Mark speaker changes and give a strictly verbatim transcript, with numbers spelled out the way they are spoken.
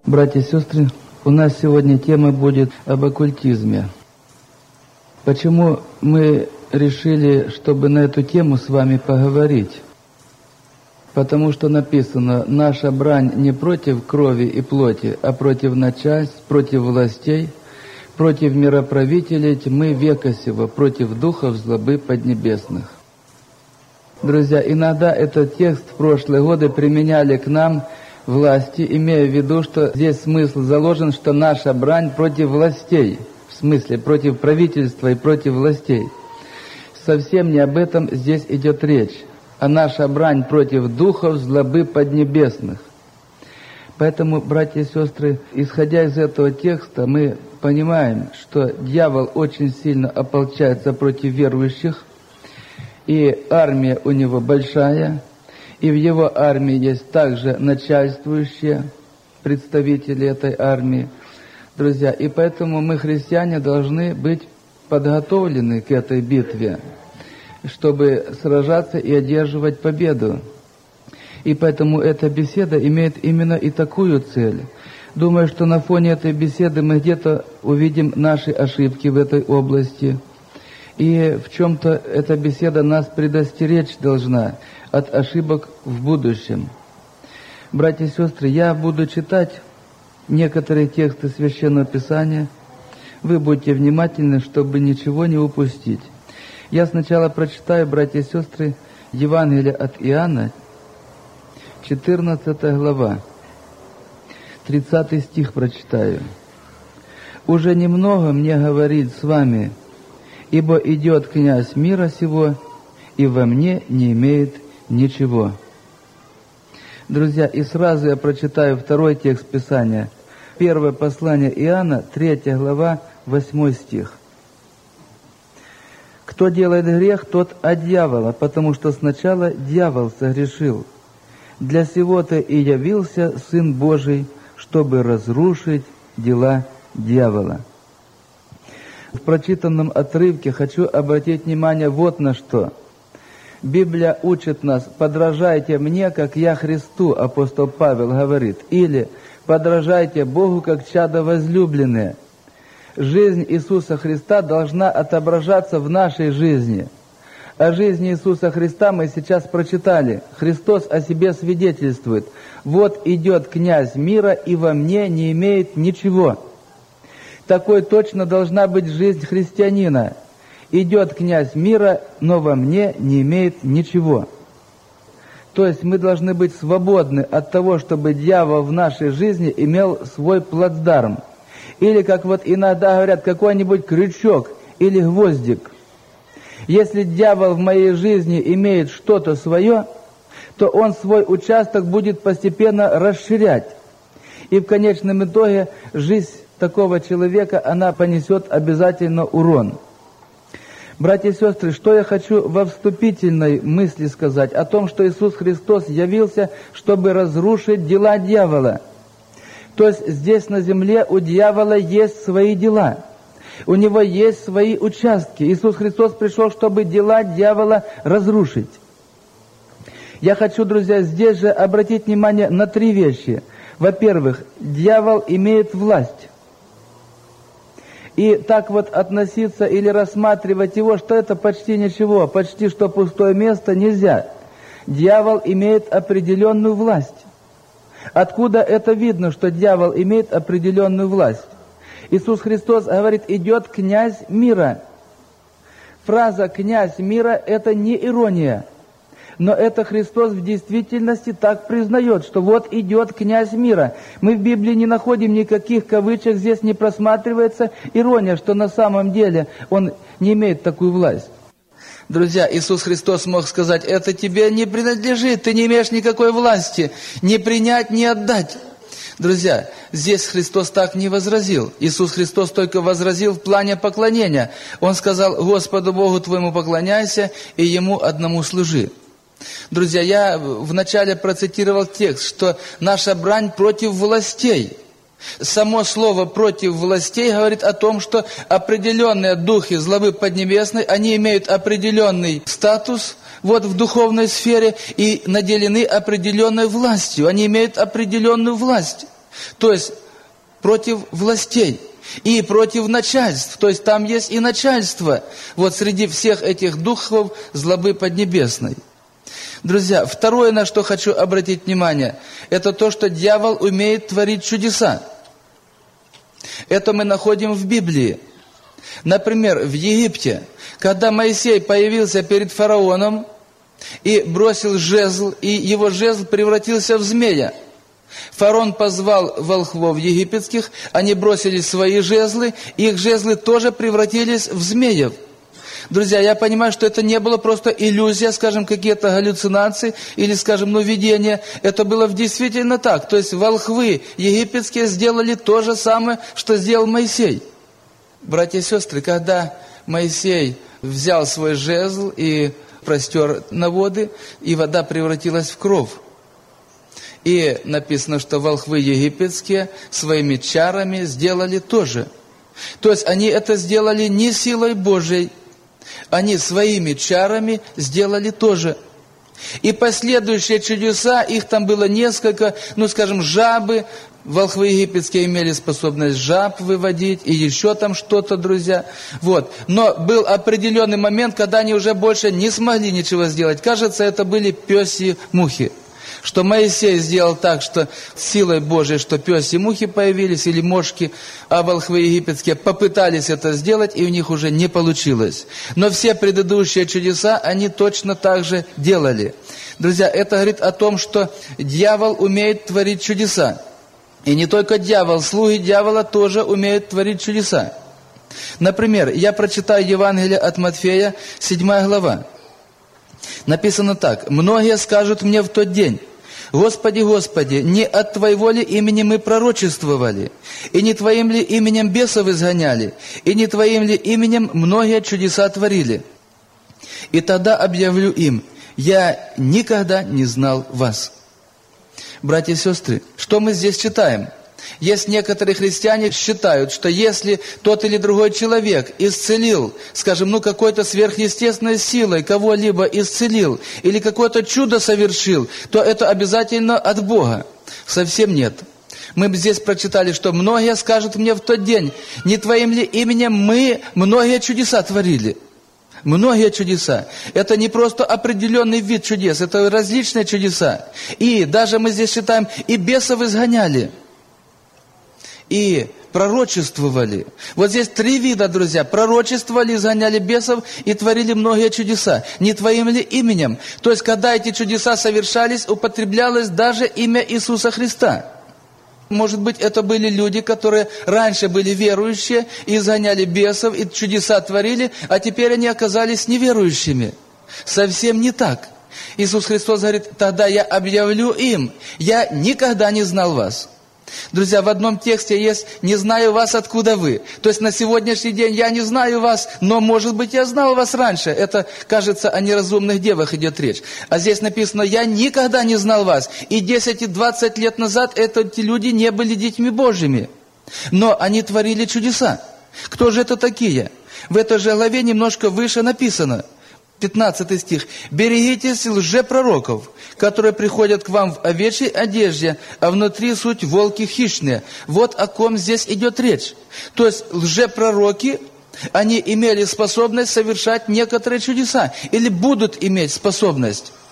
Speaker 1: Братья и сестры, у нас сегодня тема будет об оккультизме. Почему мы решили, чтобы на эту тему с вами поговорить? Потому что написано: наша брань не против крови и плоти, а против начальств, против властей, против мироправителей тьмы века сего, против духов злобы поднебесных. Друзья, иногда этот текст в прошлые годы применяли к нам власти, имея в виду, что здесь смысл заложен, что наша брань против властей, в смысле против правительства и против властей. Совсем не об этом здесь идет речь, а наша брань против духов злобы поднебесных. Поэтому, братья и сестры, исходя из этого текста, мы понимаем, что дьявол очень сильно ополчается против верующих, и армия у него большая, и в его армии есть также начальствующие представители этой армии. Друзья, и поэтому мы, христиане, должны быть подготовлены к этой битве, чтобы сражаться и одерживать победу. И поэтому эта беседа имеет именно и такую цель. Думаю, что на фоне этой беседы мы где-то увидим наши ошибки в этой области. И в чем-то эта беседа нас предостеречь должна от ошибок в будущем. Братья и сестры, я буду читать некоторые тексты Священного Писания. Вы будьте внимательны, чтобы ничего не упустить. Я сначала прочитаю, братья и сестры, Евангелие от Иоанна, четырнадцатая глава, тридцатый стих прочитаю. «Уже немного мне говорить с вами, ибо идет князь мира сего, и во мне не имеет ничего». Друзья, и сразу я прочитаю второй текст Писания. Первое послание Иоанна, третья глава, восьмой стих. «Кто делает грех, тот от дьявола, потому что сначала дьявол согрешил. Для сего-то и явился Сын Божий, чтобы разрушить дела дьявола». В прочитанном отрывке хочу обратить внимание вот на что. Библия учит нас: «Подражайте мне, как я Христу», апостол Павел говорит, или «Подражайте Богу, как чадо возлюбленные». Жизнь Иисуса Христа должна отображаться в нашей жизни. О жизни Иисуса Христа мы сейчас прочитали. Христос о себе свидетельствует: «Вот идет князь мира, и во мне не имеет ничего». Такой точно должна быть жизнь христианина. Идет князь мира, но во мне не имеет ничего. То есть мы должны быть свободны от того, чтобы дьявол в нашей жизни имел свой плацдарм. Или, как вот иногда говорят, какой-нибудь крючок или гвоздик. Если дьявол в моей жизни имеет что-то свое, то он свой участок будет постепенно расширять. И в конечном итоге жизнь такого человека, она понесет обязательно урон. Братья и сестры, что я хочу во вступительной мысли сказать? О том, что Иисус Христос явился, чтобы разрушить дела дьявола. То есть здесь на земле у дьявола есть свои дела. У него есть свои участки. Иисус Христос пришел, чтобы дела дьявола разрушить. Я хочу, друзья, здесь же обратить внимание на три вещи. Во-первых, дьявол имеет власть. И так вот относиться или рассматривать его, что это почти ничего, почти что пустое место, нельзя. Дьявол имеет определенную власть. Откуда это видно, что дьявол имеет определенную власть? Иисус Христос говорит: идет князь мира. Фраза «князь мира» — это не ирония. Но это Христос в действительности так признает, что вот идет князь мира. Мы в Библии не находим никаких кавычек, здесь не просматривается ирония, что на самом деле он не имеет такую власть. Друзья, Иисус Христос мог сказать: это тебе не принадлежит, ты не имеешь никакой власти, не принять, не отдать. Друзья, здесь Христос так не возразил. Иисус Христос только возразил в плане поклонения. Он сказал: Господу Богу твоему поклоняйся и Ему одному служи. Друзья, я вначале процитировал текст, что наша брань против властей. Само слово «против властей» говорит о том, что определенные духи злобы поднебесной, они имеют определенный статус вот в духовной сфере и наделены определенной властью. Они имеют определенную власть. то есть против властей и против начальств, то есть там есть и начальство, вот среди всех этих духов злобы поднебесной. Друзья, второе, на что хочу обратить внимание, это то, что дьявол умеет творить чудеса. Это мы находим в Библии. Например, в Египте, когда Моисей появился перед фараоном и бросил жезл, и его жезл превратился в змея. Фараон позвал волхвов египетских, они бросили свои жезлы, и их жезлы тоже превратились в змеев. Друзья, я понимаю, что это не было просто иллюзия, скажем, какие-то галлюцинации или, скажем, ну, видение. Это было действительно так. То есть волхвы египетские сделали то же самое, что сделал Моисей. Братья и сестры, когда Моисей взял свой жезл и простер на воды, и вода превратилась в кровь. И написано, что волхвы египетские своими чарами сделали то же. То есть они это сделали не силой Божией, они своими чарами сделали то же. И последующие чудеса, их там было несколько, ну, скажем, жабы. Волхвы египетские имели способность жаб выводить, и еще там что-то, друзья. Вот. Но был определенный момент, когда они уже больше не смогли ничего сделать. Кажется, это были пёсьи мухи. Что Моисей сделал так, что силой Божией, что пёсьи мухи появились, или мошки, а волхвы египетские попытались это сделать, и у них уже не получилось. Но все предыдущие чудеса они точно так же делали. Друзья, это говорит о том, что дьявол умеет творить чудеса. И не только дьявол, слуги дьявола тоже умеют творить чудеса. Например, я прочитаю Евангелие от Матфея, седьмая глава. Написано так: «Многие скажут мне в тот день: Господи, Господи, не от Твоего ли имени мы пророчествовали, и не Твоим ли именем бесов изгоняли, и не Твоим ли именем многие чудеса творили? И тогда объявлю им: я никогда не знал вас». Братья и сестры, что мы здесь читаем? Есть некоторые христиане считают, что если тот или другой человек исцелил, скажем, ну какой-то сверхъестественной силой кого-либо исцелил, или какое-то чудо совершил, то это обязательно от Бога. Совсем нет. Мы здесь прочитали, что многие скажут мне в тот день: не Твоим ли именем мы многие чудеса творили? Многие чудеса. Это не просто определенный вид чудес, это различные чудеса. И даже мы здесь читаем, и бесов изгоняли, и пророчествовали. Вот здесь три вида, друзья. Пророчествовали, изгоняли бесов и творили многие чудеса. Не Твоим ли именем? То есть, когда эти чудеса совершались, употреблялось даже имя Иисуса Христа. Может быть, это были люди, которые раньше были верующие, и изгоняли бесов, и чудеса творили, а теперь они оказались неверующими. Совсем не так. Иисус Христос говорит: тогда я объявлю им: я никогда не знал вас. Друзья, в одном тексте есть: не знаю вас, откуда вы. То есть на сегодняшний день я не знаю вас, но, может быть, я знал вас раньше. Это, кажется, о неразумных девах идет речь. А здесь написано: я никогда не знал вас. И десять и двадцать лет назад эти люди не были детьми Божьими. Но они творили чудеса. Кто же это такие? В этой же главе немножко выше написано. пятнадцатый стих. «Берегитесь лжепророков, которые приходят к вам в овечьей одежде, а внутри суть волки хищные». Вот о ком здесь идет речь. То есть лжепророки, они имели способность совершать некоторые чудеса, или будут иметь способность.